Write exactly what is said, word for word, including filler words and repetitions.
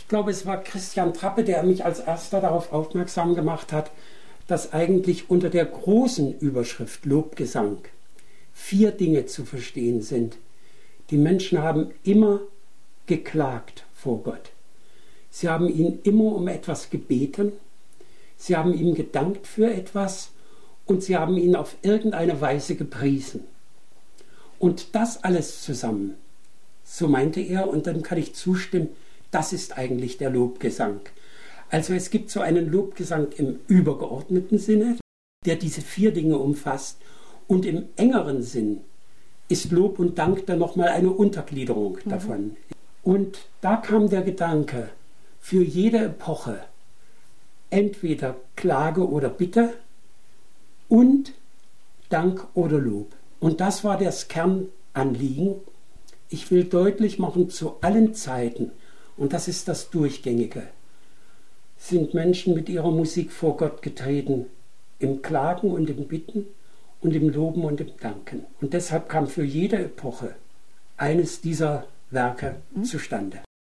glaube, es war Christian Trappe, der mich als erster darauf aufmerksam gemacht hat, dass eigentlich unter der großen Überschrift Lobgesang vier Dinge zu verstehen sind. Die Menschen haben immer geklagt vor Gott. Sie haben ihn immer um etwas gebeten, sie haben ihm gedankt für etwas und sie haben ihn auf irgendeine Weise gepriesen. Und das alles zusammen, so meinte er, und dann kann ich zustimmen, das ist eigentlich der Lobgesang. Also es gibt so einen Lobgesang im übergeordneten Sinne, der diese vier Dinge umfasst, und im engeren Sinn ist Lob und Dank dann nochmal eine Untergliederung mhm. davon. Und da kam der Gedanke, für jede Epoche entweder Klage oder Bitte und Dank oder Lob. Und das war das Kernanliegen. Ich will deutlich machen, zu allen Zeiten, und das ist das Durchgängige, sind Menschen mit ihrer Musik vor Gott getreten, im Klagen und im Bitten und im Loben und im Danken. Und deshalb kam für jede Epoche eines dieser Werke mhm. zustande.